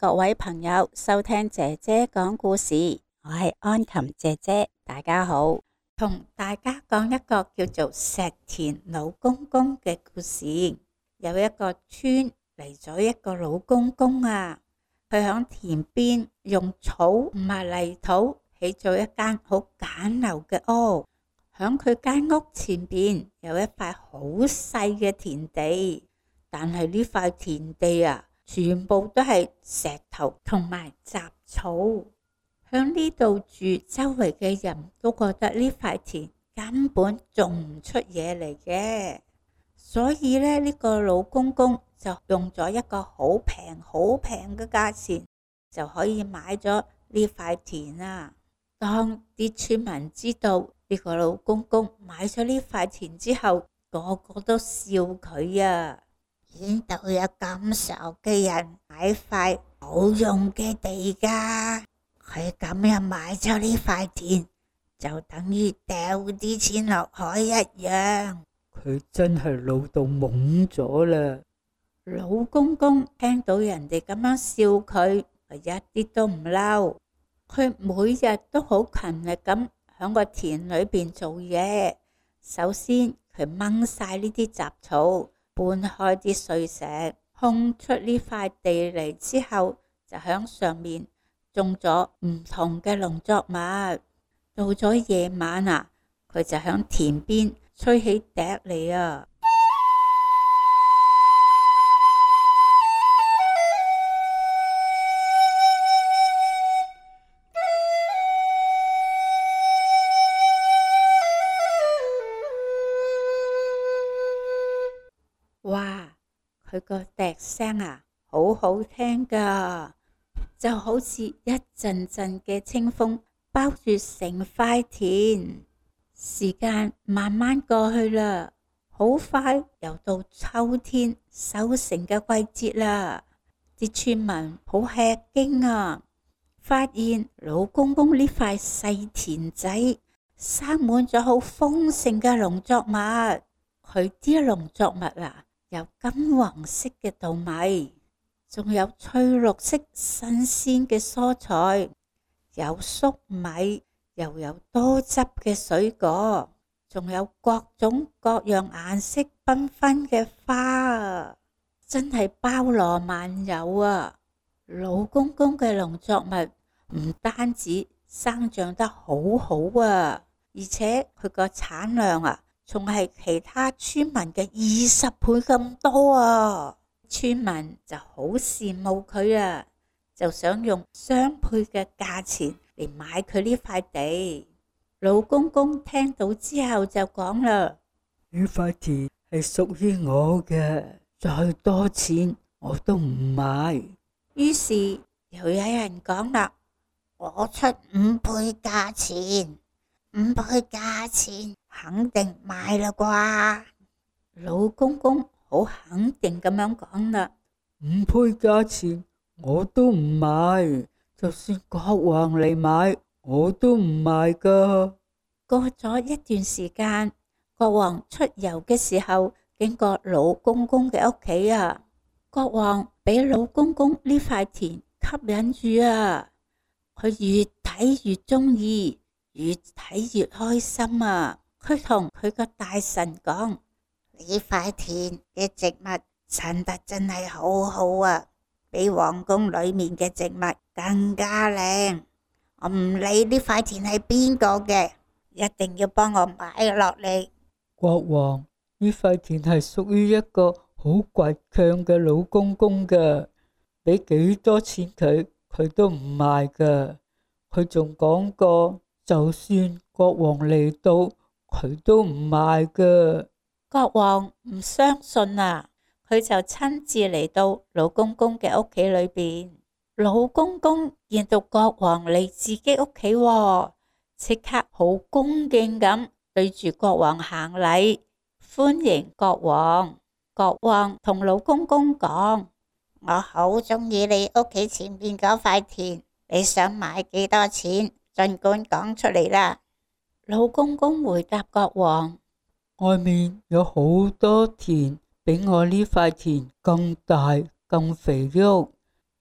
各位朋友收聽姐姐講故事，我係安琴姐姐，大家好。同大家講一個叫做石田老公公嘅故事。有一個村嚟咗一個老公公啊，佢響田邊用草同埋泥土起咗一間好簡陋嘅屋。響佢間屋前邊有一塊好細嘅田地，但係呢塊田地啊，全部都係石頭同埋雜草。響呢度住，周圍嘅人都覺得呢塊田根本種唔出嘢嚟嘅，所以咧呢個老公公就用咗一個好平嘅價錢，就可以買咗呢塊田啊。當啲村民知道呢個老公公買咗呢塊田之後，個個都笑佢啊！邊度有咁傻嘅人買塊冇用嘅地㗎？佢咁樣買咗呢塊田，就等於掉啲錢落海一樣。 佢真係老到懵咗啦！ 老公公聽到人哋咁樣笑佢，一啲都唔嬲。佢每日都好勤力咁喺個田裏邊做嘢。首先佢掹晒呢啲雜草，搬開啲碎石，空出呢塊地嚟之後，就喺上面種咗唔同嘅農作物。到咗夜晚啊，佢就喺田邊吹起笛嚟啊！哇！佢個笛聲啊，好好聽㗎，就好似一陣陣嘅清風包住成塊田。時間慢慢過去啦，好快又到秋天收成嘅季節啦。啲村民好吃驚啊，發現老公公呢塊細田仔生滿咗好豐盛嘅農作物。佢啲農作物啊，有金黃色嘅稻米，仲有翠綠色新鮮嘅蔬菜，有粟米，又有多汁嘅水果，仲有各種各樣顏色繽紛嘅花啊，真係包羅萬有啊！老公公嘅農作物唔單止生長得好好啊，而且佢個產量啊，仲係其他村民嘅20倍咁多啊！村民就好羨慕佢啊，就想用雙倍嘅價錢嚟買佢呢塊地。老公公聽到之後就講啦： 呢塊田係屬於我嘅，再多錢我都唔買。 於是又有人講啦：我出5倍價錢，5倍價錢肯定買啦啩？老公公好肯定咁樣講啦 ：5倍價錢我都唔買，就算國王嚟買我都唔買噶。 過咗一段時間，國王出遊嘅時候經過老公公嘅屋企啊，國王俾老公公呢塊田吸引住啊，佢越睇越中意，越睇越開心啊！佢同佢個大臣講：呢塊田嘅植物生得真係好好啊，比皇宮裏面嘅植物更加靚。我唔理呢塊田係邊個嘅，一定要幫我買落嚟。 國王，呢塊田係屬於一個好倔強嘅老公公嘅，俾幾多錢佢，佢都唔賣噶。佢仲講過，就算國王嚟到，佢都唔賣噶。 國王唔相信啊，佢就親自嚟到老公公嘅屋企裏邊。老公公見到國王嚟自己屋企，即刻好恭敬咁對住國王行禮，歡迎國王。國王同老公公講：我好中意你屋企前面嗰塊田，你想買幾多錢，盡管講出嚟啦。老公公回答國王： 外面有好多田，比我呢塊田更大更肥沃，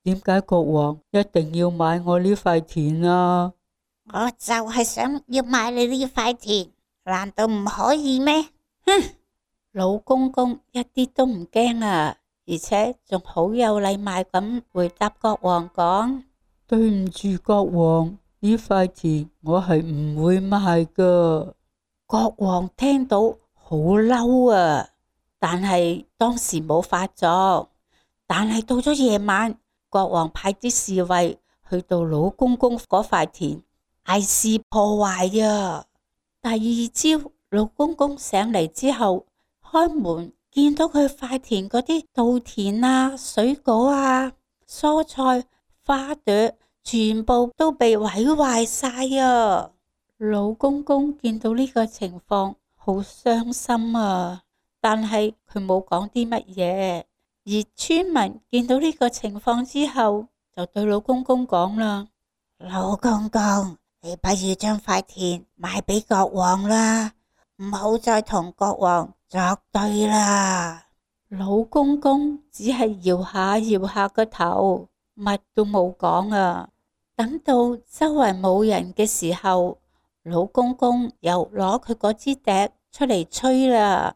點解國王一定要買我呢塊田啊？ 我就係想要買你呢塊田，難道唔可以咩？哼！老公公一啲都唔驚啊，而且仲好有禮貌咁回答國王講： 對唔住國王，呢塊田我係唔會賣噶。 國王聽到好嬲啊，但係當時冇發作。但係到咗夜晚，國王派啲侍衛去到老公公嗰塊田，大肆破壞啊！第二朝，老公公醒嚟之後，開門見到佢塊田嗰啲稻田啊、水果啊、蔬菜、花朵，全部都被毀壞晒啊！老公公見到呢個情況，好傷心啊，但係佢冇講啲乜嘢。而村民見到呢個情況之後，就對老公公講啦：老公公，你不如將塊田賣俾國王啦，唔好再同國王作對啦。老公公只係搖下搖下個頭，乜都冇講啊。等到周圍冇人嘅時候，老公公又攞佢嗰支笛出嚟吹啦。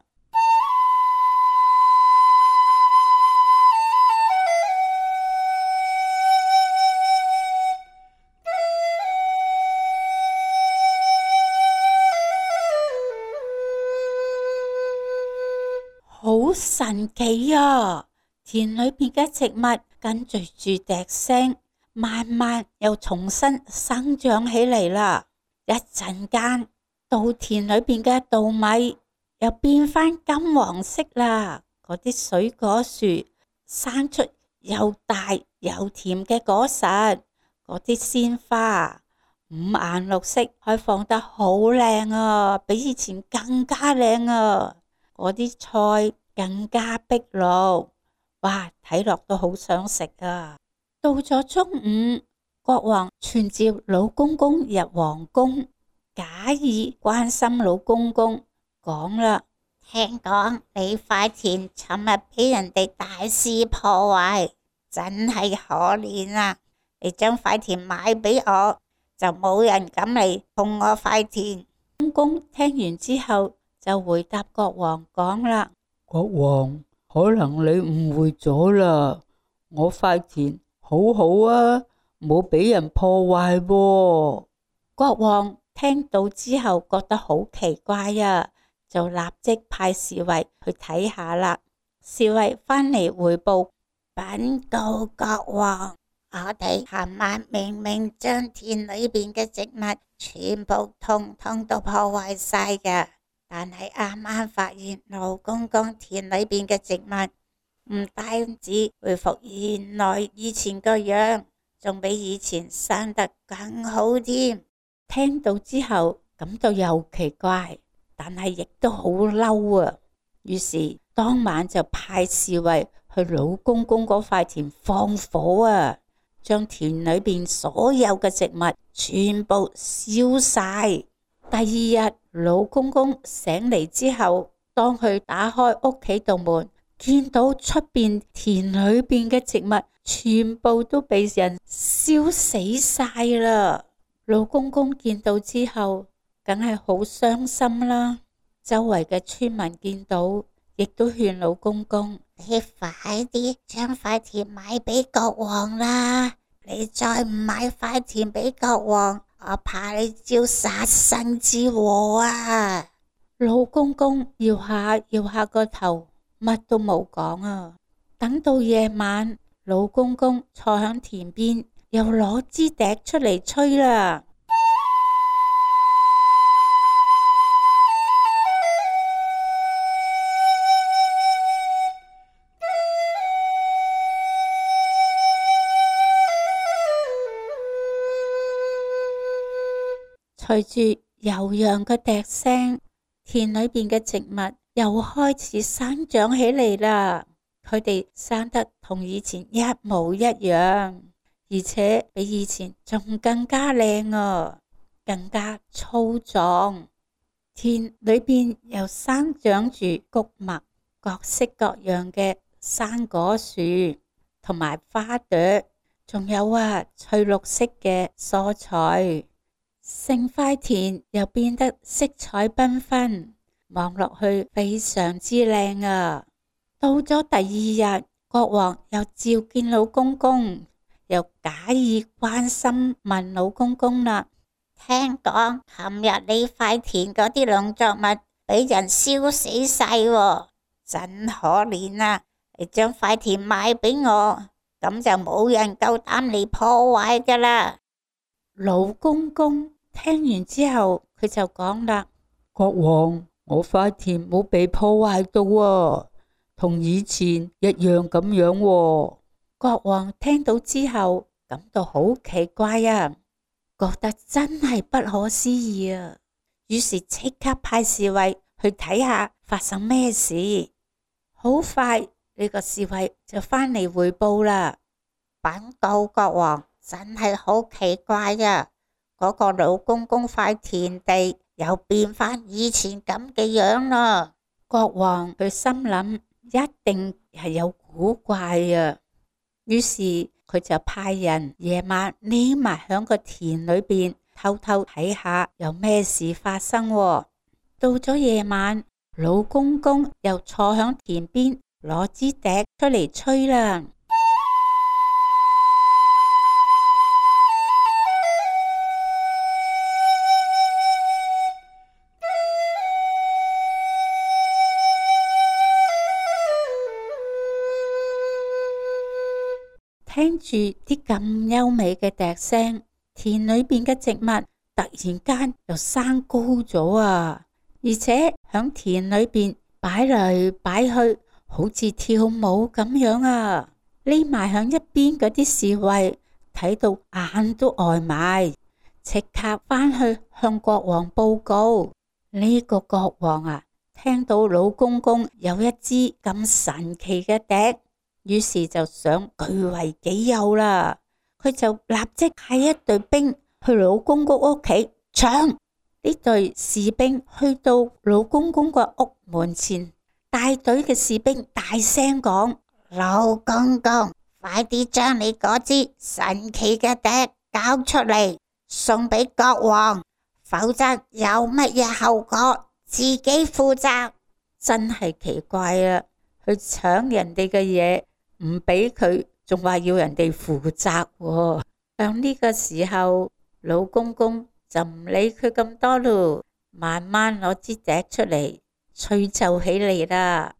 好神奇啊！田裏邊嘅植物跟隨住笛聲，慢慢又重新生長起嚟啦。一陣間，稻田裏邊嘅稻米又變返金黃色啦。嗰啲水果樹生出又大又甜嘅果實，嗰啲鮮花五顏六色，開放得好靚啊，比以前更加靚啊！嗰啲菜更加碧綠，哇！睇落都好想食啊！到咗中午，國王傳召老公公入皇宮，假意關心老公公，講啦：聽講你塊田尋日俾人哋大肆破壞，真係可憐啊！你將塊田買俾我，就冇人敢嚟碰我塊田。公公聽完之後，就回答國王講啦： 國王，可能你誤會咗啦，我塊田好好啊，冇俾人破壞喎。 國王聽到之後覺得好奇怪啊，就立即派侍衛去睇下啦。侍衛返嚟回報：稟告國王，我哋尋晚明明將田裏邊嘅植物全部通通都破壞晒㗎。但係啱啱發現老公公田裏邊嘅植物唔單止恢復原來以前個樣，仲比以前生得更好添。聽到之後感到又奇怪，但係亦都好嬲啊。於是當晚就派侍衛去老公公嗰塊田放火啊，將田裏邊所有嘅植物全部燒晒。第二日，老公公醒嚟之後，當佢打開屋企度門，見到出邊田裏邊嘅植物全部都被人燒死晒啦。老公公見到之後，梗係好傷心啦。周圍嘅村民見到，亦都勸老公公：你快啲將塊田買俾國王啦！你再唔買塊田俾國王，我怕你招殺身之禍啊！老公公搖下搖下個頭，乜都冇講啊。等到夜晚，老公公坐響田邊，又攞支笛出嚟吹啦。隨住悠揚嘅笛聲，田裏邊嘅植物又開始生長起嚟啦。佢哋生得同以前一模一樣，而且比以前仲更加靚啊，更加粗壯。田裏邊又生長住穀物，各式各樣嘅生果樹同埋花朵， 仲有翠綠色嘅蔬菜，成塊田又變得色彩繽紛，望落去非常之靚啊！到咗第二日，國王又召見老公公，又假意關心問老公公啦：聽講琴日你塊田嗰啲農作物俾人燒死晒喎，真可憐啊！你將塊田賣俾我，咁就冇人夠膽嚟破壞噶啦。老公公聽完之後，佢就講啦： 國王，我塊田冇被破壞到喎，同以前一樣咁樣喎。 國王聽到之後感到好奇怪啊，覺得真係不可思議啊，於是即刻派侍衛去睇下發生咩事。好快呢個侍衛就返嚟匯報啦。稟告國王，真係好奇怪啊，嗰個老公公塊田地又變返以前咁嘅樣啦。國王佢心諗一定係有古怪啊，於是佢就派人夜晚匿埋響個田裏邊偷偷睇下有咩事發生喎。到咗夜晚，老公公又坐響田邊攞支笛出嚟吹啦。聽住啲咁優美嘅笛聲，田裏邊嘅植物突然間又生高咗啊！而且響田裏邊擺嚟擺去，好似跳舞咁樣啊！匿埋響一邊嗰啲侍衛睇到眼都呆埋，即刻返去向國王報告。呢個國王啊，聽到老公公有一支咁神奇嘅笛，於是就想據為己有啦。佢就立即派一隊兵去老公公屋企搶。呢隊士兵去到老公公個屋門前，帶隊嘅士兵大聲講：老公公，快啲將你嗰支神奇嘅笛交出嚟，送俾國王，否則有乜嘢後果自己負責。真係奇怪啊，去搶人哋嘅嘢，唔俾佢，仲話要人哋負責喎。響呢個時候，老公公就唔理佢咁多咯，慢慢攞支笛出嚟吹奏起嚟啦。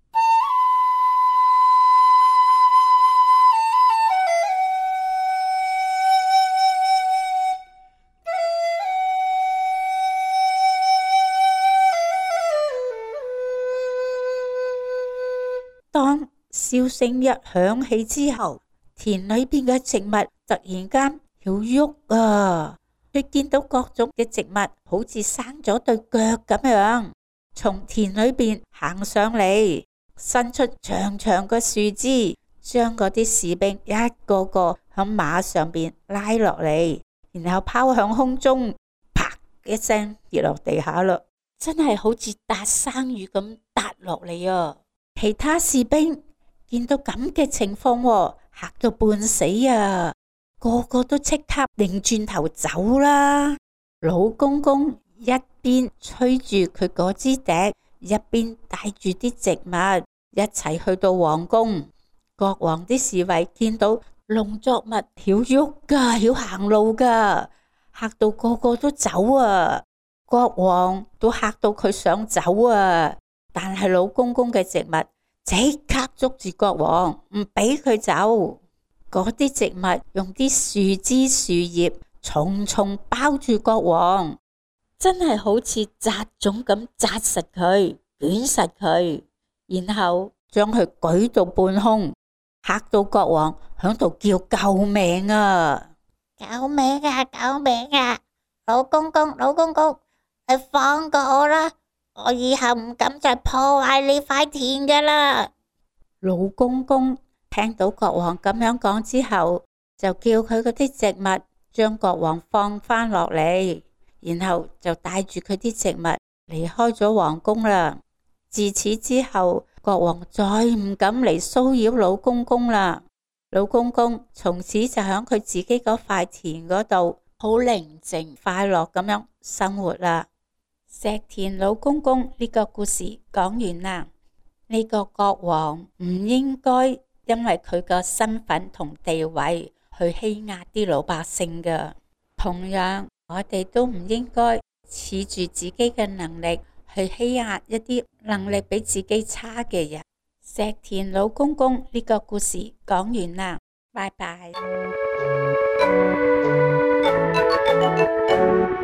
當笑聲一響起之後，田裏邊嘅植物突然間要喐啊！佢見到各種嘅植物好似生咗對腳咁樣，從田裏邊行上嚟，伸出長長嘅樹枝，將嗰啲士兵一個個響馬上邊拉落嚟，然後拋向空中，啪一聲跌落地下啦，真係好似搭生魚咁搭落嚟啊！其他士兵見到咁嘅情況，嚇到半死啊！個個都即刻擰轉頭走啦。老公公一邊吹住佢嗰支笛，一邊帶住啲植物一齊去到皇宮。國王啲侍衛見到農作物曉喐噶，曉行路噶，嚇到個個都走啊！國王都嚇到佢想走啊，但係老公公嘅植物即刻捉住國王，唔俾佢走。嗰啲植物用啲樹枝樹葉重重包住國王，真係好似紮種咁紮實佢，捲實佢，然後將佢舉到半空，嚇到國王響度叫救命啊！救命啊！救命啊！老公公，老公公，你放過我啦！我以後唔敢再破壞你塊田㗎啦！老公公聽到國王咁樣講之後，就叫佢嗰啲植物將國王放返落嚟，然後就帶住佢啲植物離開咗皇宮啦。自此之後，國王再唔敢嚟騷擾老公公啦。 老公公從此就喺佢自己嗰塊田嗰度好寧靜快樂咁樣生活啦。石田老公公呢個故事講完啦。呢個國王唔應該因為佢個身份同地位去欺壓啲老百姓㗎。同樣，我哋都唔應該恃住自己嘅能力去欺壓一啲能力比自己差嘅人。石田老公公呢個故事講完啦，拜拜。